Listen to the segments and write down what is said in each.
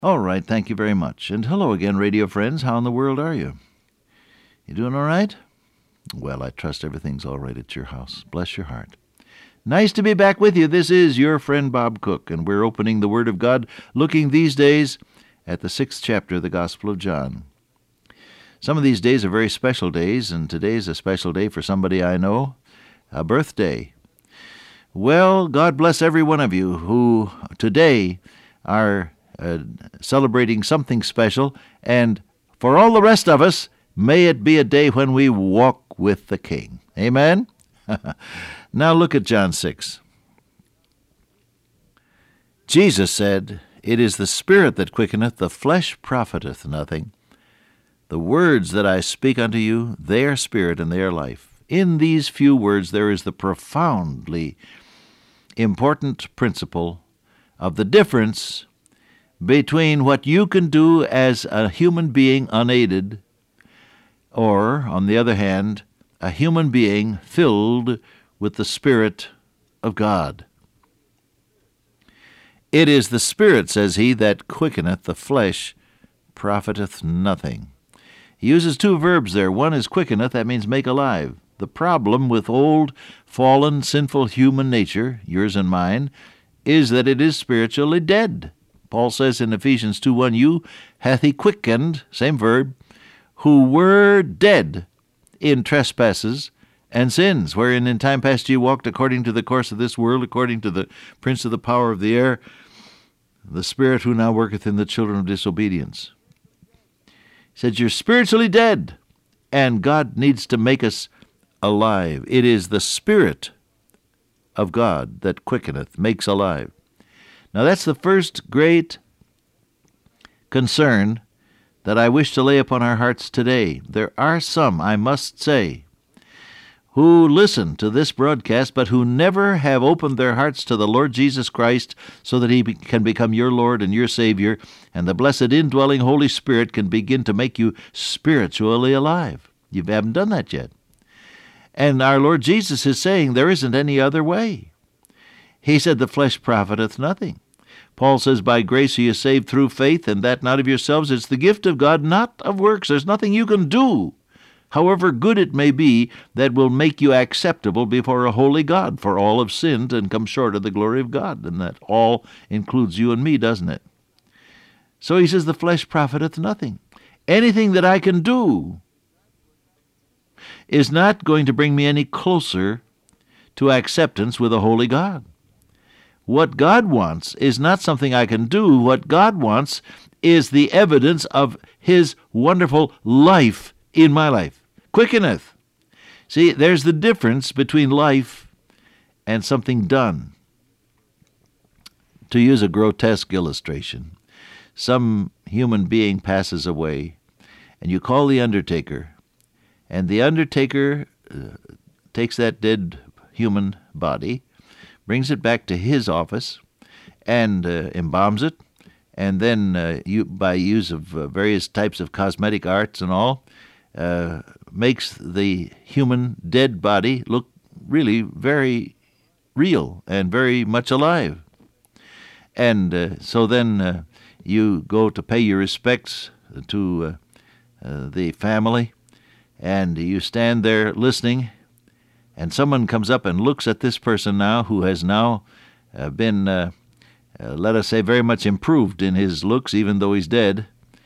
All right, thank you very much. And hello again, radio friends. How in the world are you? You doing all right? Well, I trust everything's all right at your house. Bless your heart. Nice to be back with you. This is your friend Bob Cook, and we're opening the Word of God, looking these days at the 6th chapter of the Gospel of John. Some of these days are very special days, and today's a special day for somebody I know, a birthday. Well, God bless every one of you who today are celebrating something special, and for all the rest of us, may it be a day when we walk with the King. Amen? Now look at John 6. Jesus said, "It is the Spirit that quickeneth, the flesh profiteth nothing. The words that I speak unto you, they are spirit and they are life." In these few words there is the profoundly important principle of the difference between what you can do as a human being unaided, or, on the other hand, a human being filled with the Spirit of God. "It is the Spirit," says he, "that quickeneth, the flesh profiteth nothing." He uses two verbs there. One is quickeneth, that means make alive. The problem with old, fallen, sinful human nature, yours and mine, is that it is spiritually dead. Paul says in Ephesians 2:1, "You hath he quickened," same verb, "who were dead in trespasses and sins, wherein in time past ye walked according to the course of this world, according to the prince of the power of the air, the spirit who now worketh in the children of disobedience." He said, you're spiritually dead, and God needs to make us alive. It is the Spirit of God that quickeneth, makes alive. Now that's the first great concern that I wish to lay upon our hearts today. There are some, I must say, who listen to this broadcast, but who never have opened their hearts to the Lord Jesus Christ so that he can become your Lord and your Savior, and the blessed indwelling Holy Spirit can begin to make you spiritually alive. You haven't done that yet. And our Lord Jesus is saying there isn't any other way. He said, "The flesh profiteth nothing." Paul says, "By grace are you saved through faith, and that not of yourselves. It's the gift of God, not of works." There's nothing you can do, however good it may be, that will make you acceptable before a holy God, for all have sinned and come short of the glory of God. And that all includes you and me, doesn't it? So he says, the flesh profiteth nothing. Anything that I can do is not going to bring me any closer to acceptance with a holy God. What God wants is not something I can do. What God wants is the evidence of his wonderful life in my life. Quickeneth. See, there's the difference between life and something done. To use a grotesque illustration, some human being passes away, and you call the undertaker, and the undertaker takes that dead human body, brings it back to his office, and embalms it, and then by use of various types of cosmetic arts and all, makes the human dead body look really very real and very much alive. And so then you go to pay your respects to the family, and you stand there listening, and someone comes up and looks at this person now who has now been, let us say, very much improved in his looks, even though he's dead.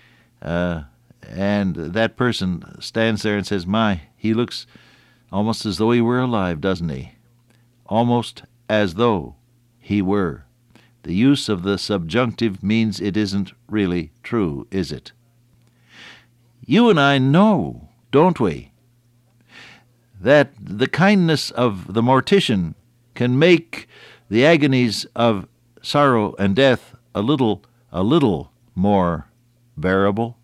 And that person stands there and says, "My, he looks almost as though he were alive, doesn't he?" Almost as though he were. The use of the subjunctive means it isn't really true, is it? You and I know, don't we, that the kindness of the mortician can make the agonies of sorrow and death a little more bearable.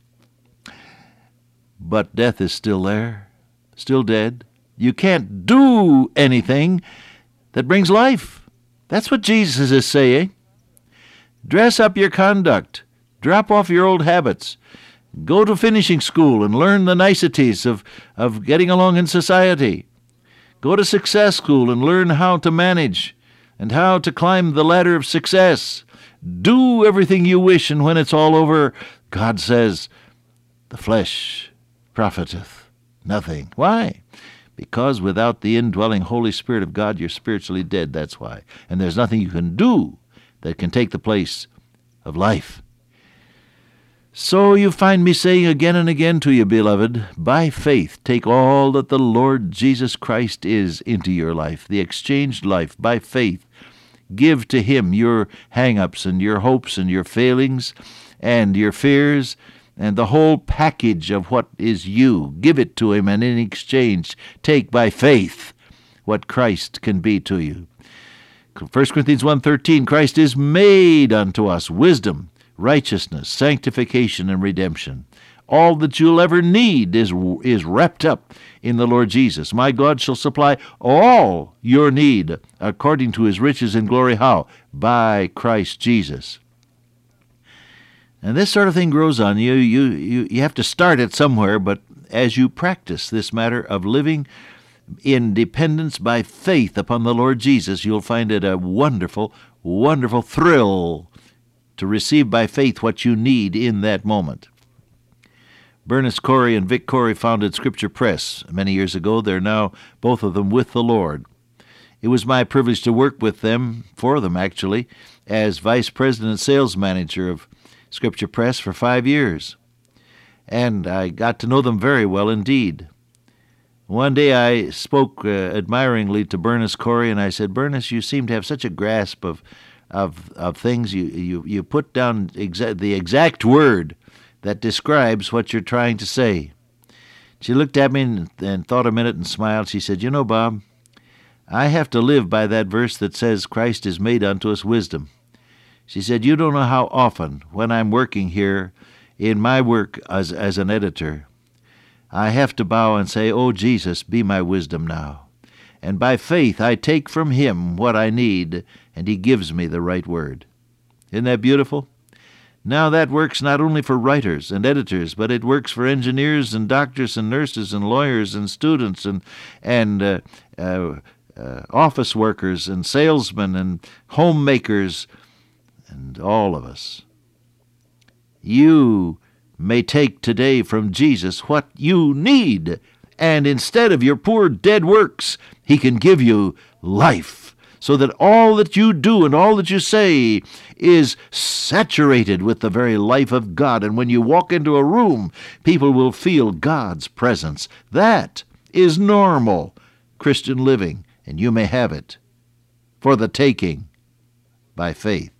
But death is still there, still dead. You can't do anything that brings life. That's what Jesus is saying. Dress up your conduct. Drop off your old habits. Go to finishing school and learn the niceties of getting along in society. Go to success school and learn how to manage and how to climb the ladder of success. do everything you wish, and when it's all over, God says, the flesh profiteth nothing. Why? Because without the indwelling Holy Spirit of God, you're spiritually dead. That's why. And there's nothing you can do that can take the place of life. So you find me saying again and again to you, beloved, by faith, take all that the Lord Jesus Christ is into your life, the exchanged life, by faith. Give to Him your hang-ups and your hopes and your failings and your fears and the whole package of what is you. Give it to Him, and in exchange, take by faith what Christ can be to you. 1 Corinthians 1:13, Christ is made unto us wisdom, righteousness, sanctification, and redemption. All that you'll ever need is wrapped up in the Lord Jesus. My God shall supply all your need according to His riches in glory. How? By Christ Jesus. And this sort of thing grows on you. You have to start it somewhere, but as you practice this matter of living in dependence by faith upon the Lord Jesus, you'll find it a wonderful, wonderful thrill to receive by faith what you need in that moment. Bernice Corey and Vic Corey founded Scripture Press many years ago. They're now, both of them, with the Lord. It was my privilege to work with them, for them actually, as Vice President and Sales Manager of Scripture Press for 5 years. And I got to know them very well indeed. One day I spoke admiringly to Bernice Corey, and I said, Bernice, you seem to have such a grasp of things. You put down the exact word that describes what you're trying to say. She looked at me and thought a minute and smiled. She said, you know, Bob, I have to live by that verse that says Christ is made unto us wisdom. She said, you don't know how often when I'm working here in my work as an editor, I have to bow and say, oh, Jesus, be my wisdom now. And by faith I take from Him what I need, and He gives me the right word. Isn't that beautiful? Now that works not only for writers and editors, but it works for engineers and doctors and nurses and lawyers and students and office workers and salesmen and homemakers and all of us. You may take today from Jesus what you need, and instead of your poor dead works, He can give you life, so that all that you do and all that you say is saturated with the very life of God. And when you walk into a room, people will feel God's presence. That is normal Christian living, and you may have it for the taking by faith.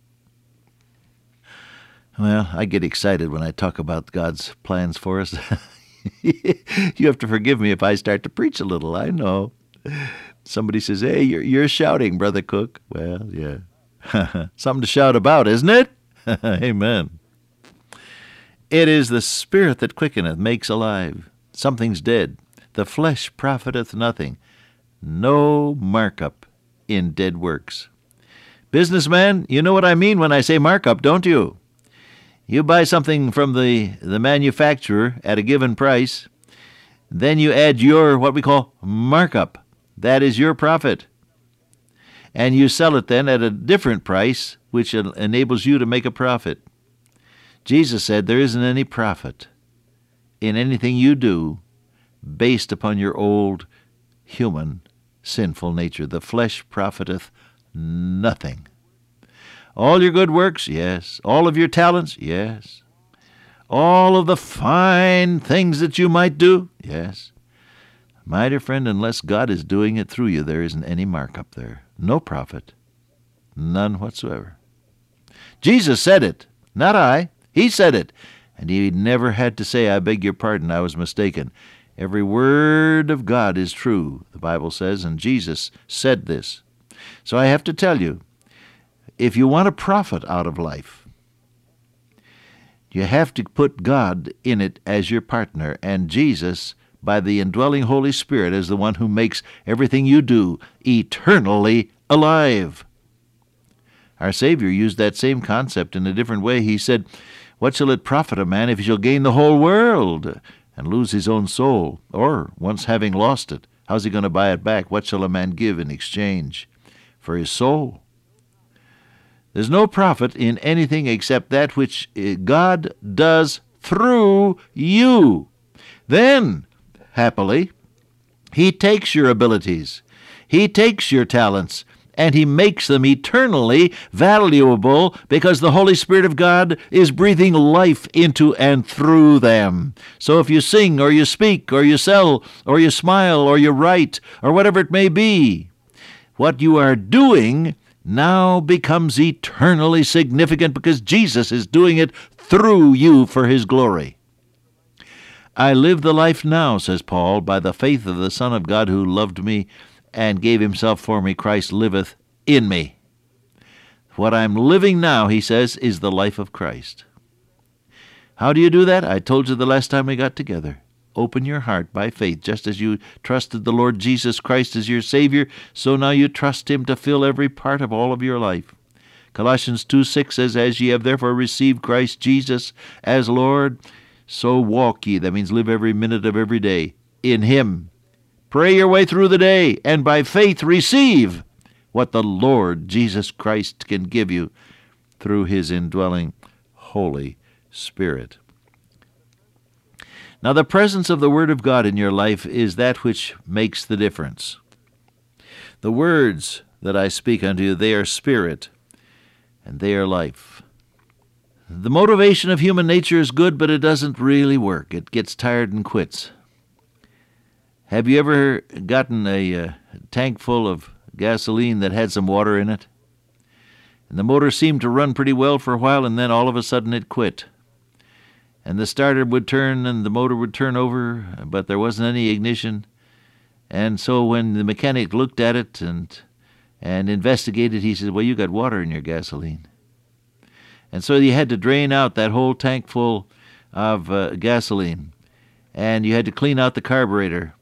Well, I get excited when I talk about God's plans for us. You have to forgive me if I start to preach a little, I know. Somebody says, hey, you're shouting, Brother Cook. Well, yeah. Something to shout about, isn't it? Amen. It is the Spirit that quickeneth, makes alive. Something's dead. The flesh profiteth nothing. No markup in dead works. Businessman, you know what I mean when I say markup, don't you? You buy something from the manufacturer at a given price, then you add your, what we call, markup. That is your profit. And you sell it then at a different price, which enables you to make a profit. Jesus said there isn't any profit in anything you do based upon your old human sinful nature. The flesh profiteth nothing. All your good works, yes. All of your talents, yes. All of the fine things that you might do, yes. My dear friend, unless God is doing it through you, there isn't any markup there. No profit. None whatsoever. Jesus said it, not I. He said it. And He never had to say, I beg your pardon, I was mistaken. Every word of God is true, the Bible says, and Jesus said this. So I have to tell you, if you want a profit out of life, you have to put God in it as your partner, and Jesus, by the indwelling Holy Spirit, as the one who makes everything you do eternally alive. Our Savior used that same concept in a different way. He said, what shall it profit a man if he shall gain the whole world and lose his own soul? Or, once having lost it, how's he going to buy it back? What shall a man give in exchange for his soul? There's no profit in anything except that which God does through you. Then, happily, He takes your abilities, He takes your talents, and He makes them eternally valuable because the Holy Spirit of God is breathing life into and through them. So if you sing, or you speak, or you sell, or you smile, or you write, or whatever it may be, what you are doing now becomes eternally significant because Jesus is doing it through you for His glory. I live the life now, says Paul, by the faith of the Son of God who loved me and gave Himself for me. Christ liveth in me. What I'm living now, he says, is the life of Christ. How do you do that? I told you the last time we got together. Open your heart by faith. Just as you trusted the Lord Jesus Christ as your Savior, so now you trust Him to fill every part of all of your life. Colossians 2:6 says, As ye have therefore received Christ Jesus as Lord, so walk ye. That means live every minute of every day in Him. Pray your way through the day, and by faith receive what the Lord Jesus Christ can give you through His indwelling Holy Spirit. Now, the presence of the Word of God in your life is that which makes the difference. The words that I speak unto you, they are spirit, and they are life. The motivation of human nature is good, but it doesn't really work. It gets tired and quits. Have you ever gotten a tank full of gasoline that had some water in it? And the motor seemed to run pretty well for a while, and then all of a sudden it quit. And the starter would turn and the motor would turn over, but there wasn't any ignition. And so when the mechanic looked at it and investigated, he said, well, you got water in your gasoline. And so you had to drain out that whole tank full of gasoline. And you had to clean out the carburetor.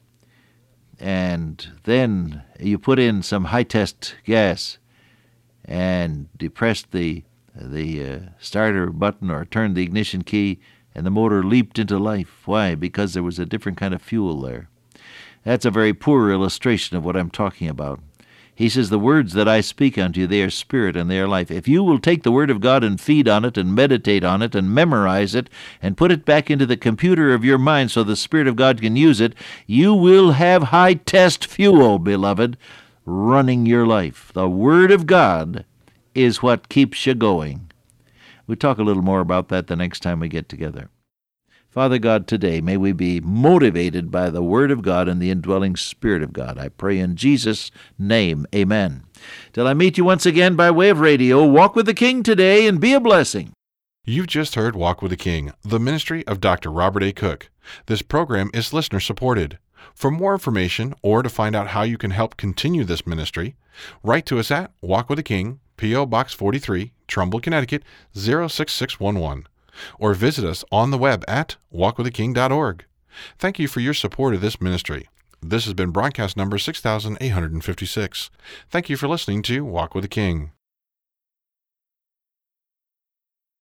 And then you put in some high-test gas and depressed the starter button or turned the ignition key, and the motor leaped into life. Why? Because there was a different kind of fuel there. That's a very poor illustration of what I'm talking about. He says, the words that I speak unto you, they are spirit and they are life. If you will take the Word of God and feed on it and meditate on it and memorize it and put it back into the computer of your mind so the Spirit of God can use it, you will have high-test fuel, beloved, running your life. The Word of God is what keeps you going. We'll talk a little more about that the next time we get together. Father God, today may we be motivated by the Word of God and the indwelling Spirit of God. I pray in Jesus' name, amen. Till I meet you once again by way of radio, walk with the King today and be a blessing. You've just heard Walk with the King, the ministry of Dr. Robert A. Cook. This program is listener-supported. For more information or to find out how you can help continue this ministry, write to us at Walk with the King, P.O. Box 43, Trumbull, Connecticut, 06611. Or visit us on the web at walkwiththeking.org. Thank you for your support of this ministry. This has been broadcast number 6856. Thank you for listening to Walk with the King.